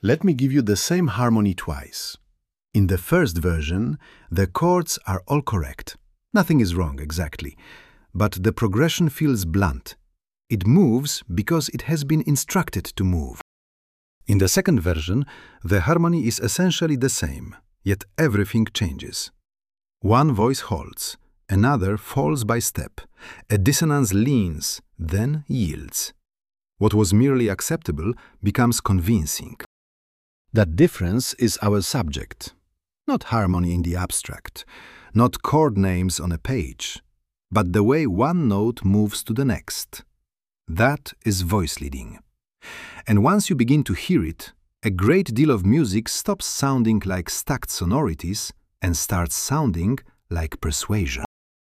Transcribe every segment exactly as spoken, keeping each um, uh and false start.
Let me give you the same harmony twice. In the first version, the chords are all correct. Nothing is wrong exactly, but the progression feels blunt. It moves because it has been instructed to move. In the second version, the harmony is essentially the same, yet everything changes. One voice holds, another falls by step. A dissonance leans, then yields. What was merely acceptable becomes convincing. That difference is our subject. Not harmony in the abstract, not chord names on a page, but the way one note moves to the next. That is voice leading. And once you begin to hear it, a great deal of music stops sounding like stacked sonorities and starts sounding like persuasion.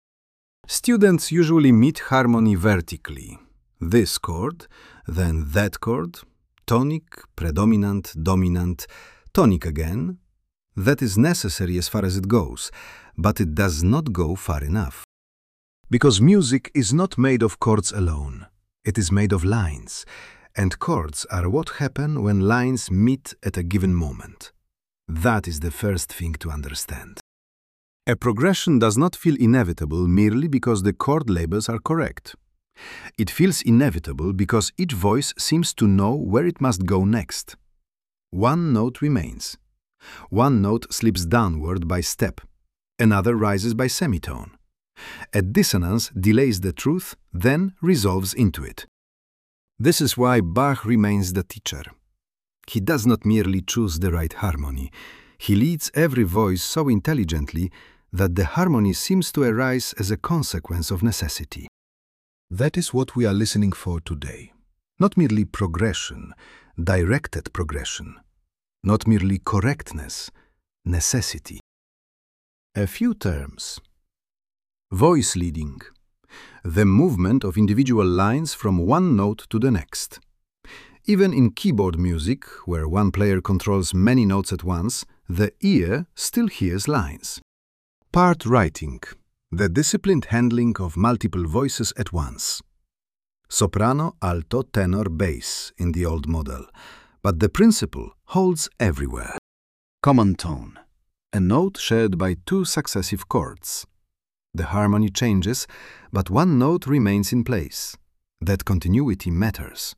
Students usually meet harmony vertically. This chord, then that chord, tonic, predominant, dominant, tonic again. That is necessary as far as it goes, but it does not go far enough. Because music is not made of chords alone. It is made of lines, and chords are what happen when lines meet at a given moment. That is the first thing to understand. A progression does not feel inevitable merely because the chord labels are correct. It feels inevitable because each voice seems to know where it must go next. One note remains. One note slips downward by step. Another rises by semitone. A dissonance delays the truth, then resolves into it. This is why Bach remains the teacher. He does not merely choose the right harmony. He leads every voice so intelligently that the harmony seems to arise as a consequence of necessity. That is what we are listening for today. Not merely progression, directed progression. Not merely correctness, necessity. A few terms. Voice leading. The movement of individual lines from one note to the next. Even in keyboard music, where one player controls many notes at once, the ear still hears lines. Part writing. The disciplined handling of multiple voices at once. Soprano, alto, tenor, bass in the old model, but the principle holds everywhere. Common tone. A note shared by two successive chords. The harmony changes, but one note remains in place. That continuity matters.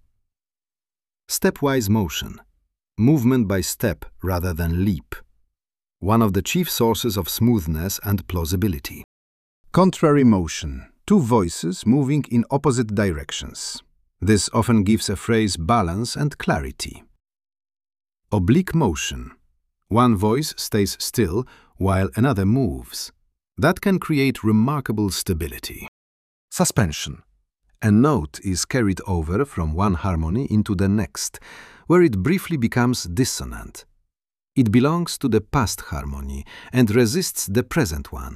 Stepwise motion. Movement by step rather than leap. One of the chief sources of smoothness and plausibility. Contrary motion. Two voices moving in opposite directions. This often gives a phrase balance and clarity. Oblique motion. One voice stays still while another moves. That can create remarkable stability. Suspension. A note is carried over from one harmony into the next, where it briefly becomes dissonant. It belongs to the past harmony and resists the present one.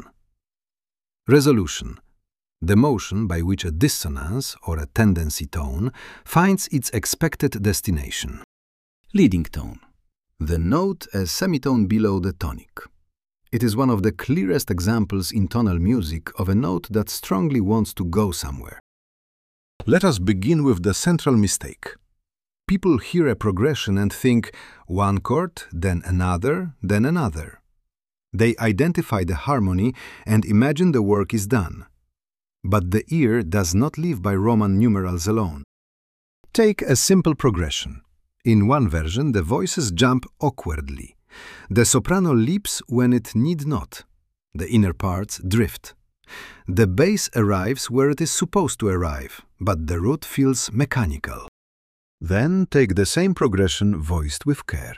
Resolution. The motion by which a dissonance or a tendency tone finds its expected destination. Leading tone. The note a semitone below the tonic. It is one of the clearest examples in tonal music of a note that strongly wants to go somewhere. Let us begin with the central mistake. People hear a progression and think one chord, then another, then another. They identify the harmony and imagine the work is done. But the ear does not live by Roman numerals alone. Take a simple progression. In one version, the voices jump awkwardly. The soprano leaps when it need not. The inner parts drift. The bass arrives where it is supposed to arrive, but the root feels mechanical. Then take the same progression voiced with care.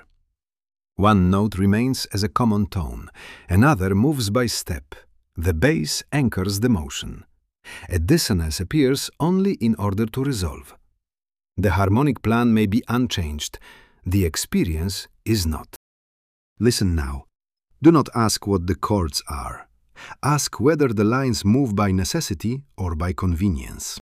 One note remains as a common tone, another moves by step. The bass anchors the motion. A dissonance appears only in order to resolve. The harmonic plan may be unchanged, the experience is not. Listen now. Do not ask what the chords are. Ask whether the lines move by necessity or by convenience.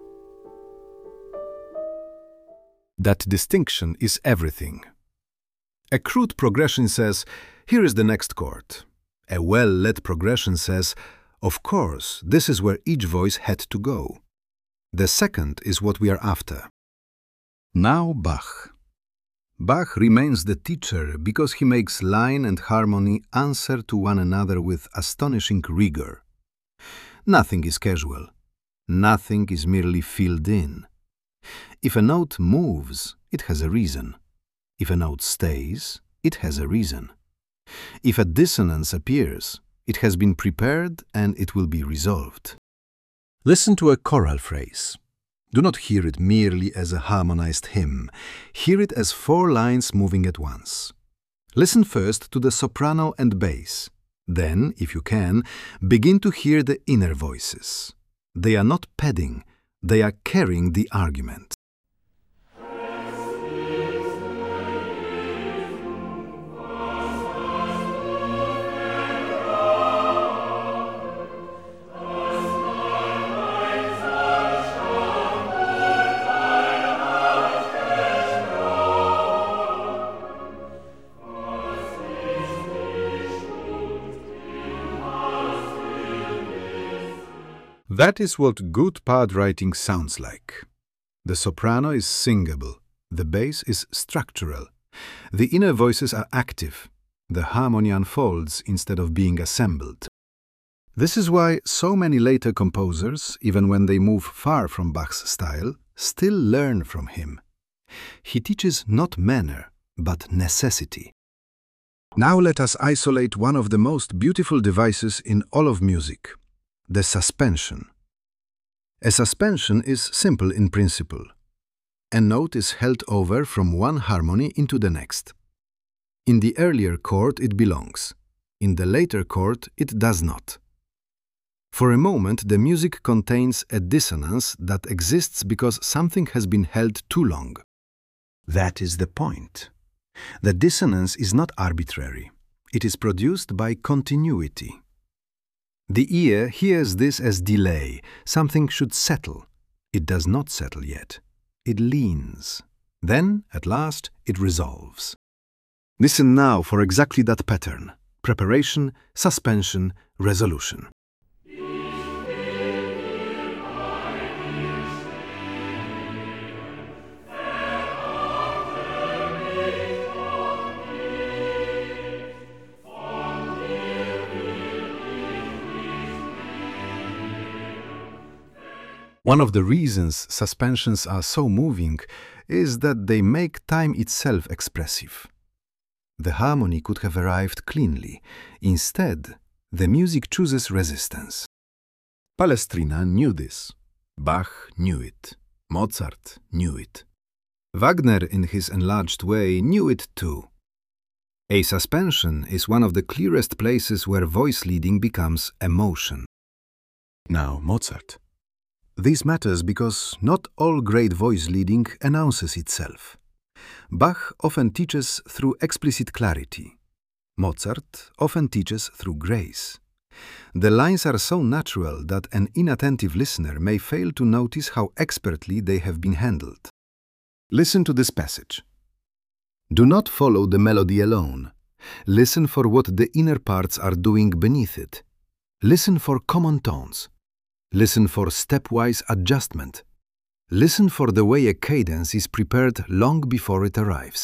That distinction is everything. A crude progression says, here is the next chord. A well-led progression says, of course, this is where each voice had to go. The second is what we are after. Now Bach. Bach remains the teacher because he makes line and harmony answer to one another with astonishing rigor. Nothing is casual. Nothing is merely filled in. If a note moves, it has a reason. If a note stays, it has a reason. If a dissonance appears, it has been prepared and it will be resolved. Listen to a choral phrase. Do not hear it merely as a harmonized hymn. Hear it as four lines moving at once. Listen first to the soprano and bass. Then, if you can, begin to hear the inner voices. They are not padding, they are carrying the argument. That is what good part writing sounds like. The soprano is singable, the bass is structural, the inner voices are active, the harmony unfolds instead of being assembled. This is why so many later composers, even when they move far from Bach's style, still learn from him. He teaches not manner, but necessity. Now let us isolate one of the most beautiful devices in all of music. The suspension. A suspension is simple in principle. A note is held over from one harmony into the next. In the earlier chord it belongs. In the later chord it does not. For a moment the music contains a dissonance that exists because something has been held too long. That is the point. The dissonance is not arbitrary. It is produced by continuity. The ear hears this as delay. Something should settle. It does not settle yet. It leans. Then, at last, it resolves. Listen now for exactly that pattern. Preparation, suspension, resolution. One of the reasons suspensions are so moving is that they make time itself expressive. The harmony could have arrived cleanly. Instead, the music chooses resistance. Palestrina knew this. Bach knew it. Mozart knew it. Wagner, in his enlarged way, knew it too. A suspension is one of the clearest places where voice leading becomes emotion. Now, Mozart. This matters because not all great voice leading announces itself. Bach often teaches through explicit clarity. Mozart often teaches through grace. The lines are so natural that an inattentive listener may fail to notice how expertly they have been handled. Listen to this passage. Do not follow the melody alone. Listen for what the inner parts are doing beneath it. Listen for common tones. Listen for stepwise adjustment. Listen for the way a cadence is prepared long before it arrives.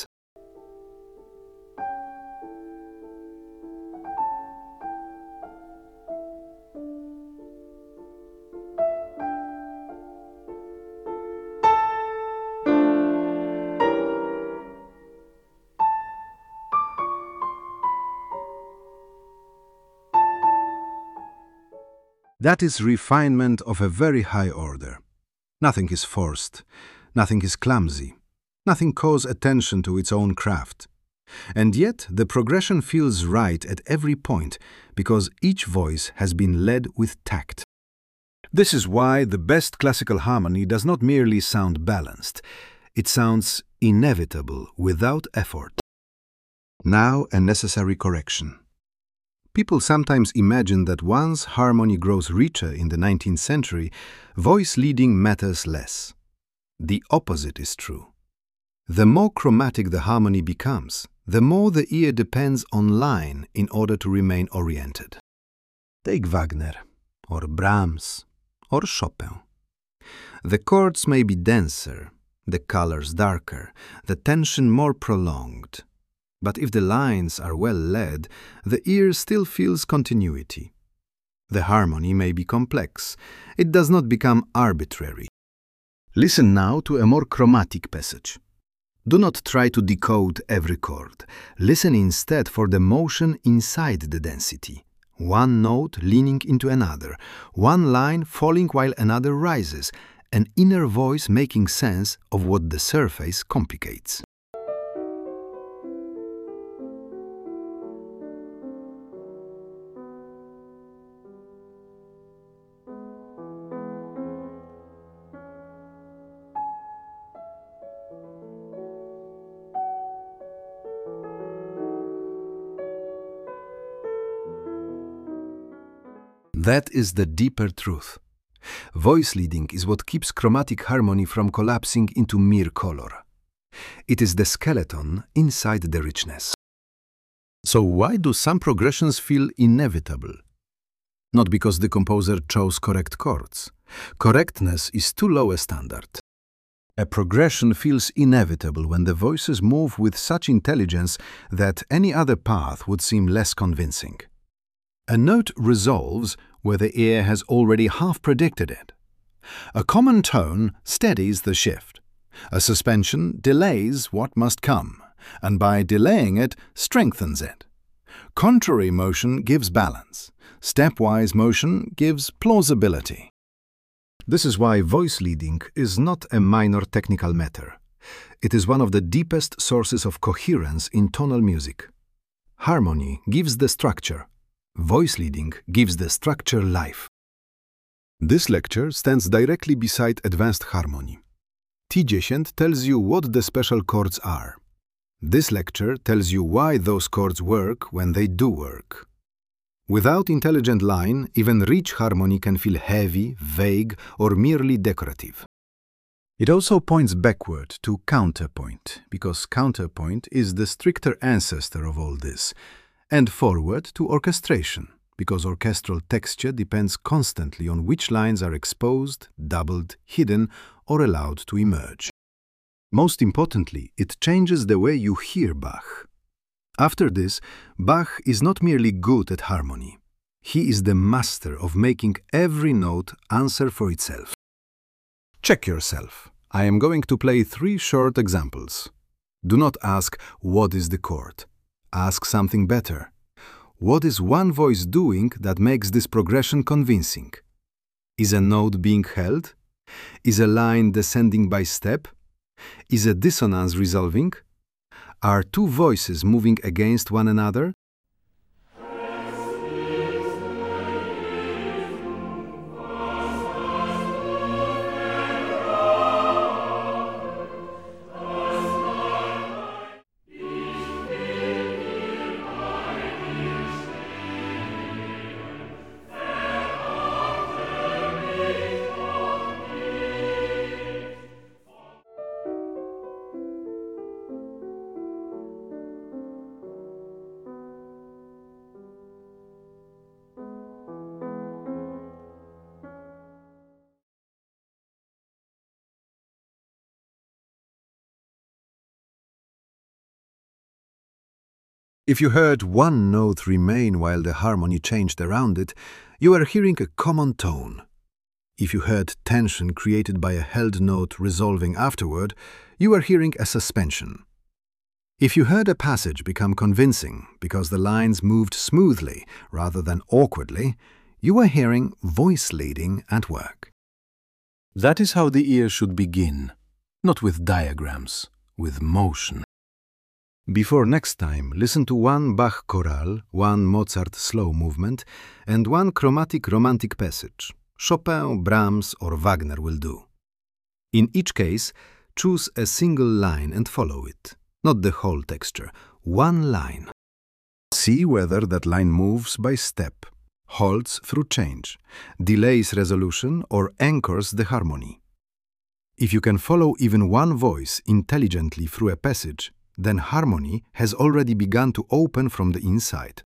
That is refinement of a very high order. Nothing is forced, nothing is clumsy, nothing calls attention to its own craft. And yet the progression feels right at every point because each voice has been led with tact. This is why the best classical harmony does not merely sound balanced, it sounds inevitable without effort. Now a necessary correction. People sometimes imagine that once harmony grows richer in the nineteenth century, voice leading matters less. The opposite is true. The more chromatic the harmony becomes, the more the ear depends on line in order to remain oriented. Take Wagner, or Brahms, or Chopin. The chords may be denser, the colors darker, the tension more prolonged. But if the lines are well led, the ear still feels continuity. The harmony may be complex. It does not become arbitrary. Listen now to a more chromatic passage. Do not try to decode every chord. Listen instead for the motion inside the density. One note leaning into another, one line falling while another rises, an inner voice making sense of what the surface complicates. That is the deeper truth. Voice leading is what keeps chromatic harmony from collapsing into mere color. It is the skeleton inside the richness. So why do some progressions feel inevitable? Not because the composer chose correct chords. Correctness is too low a standard. A progression feels inevitable when the voices move with such intelligence that any other path would seem less convincing. A note resolves where the ear has already half predicted it. A common tone steadies the shift. A suspension delays what must come, and by delaying it, strengthens it. Contrary motion gives balance. Stepwise motion gives plausibility. This is why voice leading is not a minor technical matter. It is one of the deepest sources of coherence in tonal music. Harmony gives the structure. Voice leading gives the structure life. This lecture stands directly beside Advanced Harmony. T ten tells you what the special chords are. This lecture tells you why those chords work when they do work. Without intelligent line, even rich harmony can feel heavy, vague, or merely decorative. It also points backward to counterpoint, because counterpoint is the stricter ancestor of all this, and forward to orchestration, because orchestral texture depends constantly on which lines are exposed, doubled, hidden, or allowed to emerge. Most importantly, it changes the way you hear Bach. After this, Bach is not merely good at harmony. He is the master of making every note answer for itself. Check yourself. I am going to play three short examples. Do not ask, what is the chord? Ask something better. What is one voice doing that makes this progression convincing? Is a note being held? Is a line descending by step? Is a dissonance resolving? Are two voices moving against one another? If you heard one note remain while the harmony changed around it, you are hearing a common tone. If you heard tension created by a held note resolving afterward, you are hearing a suspension. If you heard a passage become convincing because the lines moved smoothly rather than awkwardly, you are hearing voice leading at work. That is how the ear should begin, not with diagrams, with motion. Before next time, listen to one Bach chorale, one Mozart slow movement, and one chromatic romantic passage. Chopin, Brahms, or Wagner will do. In each case, choose a single line and follow it, not the whole texture, one line. See whether that line moves by step, halts through change, delays resolution, or anchors the harmony. If you can follow even one voice intelligently through a passage, then harmony has already begun to open from the inside.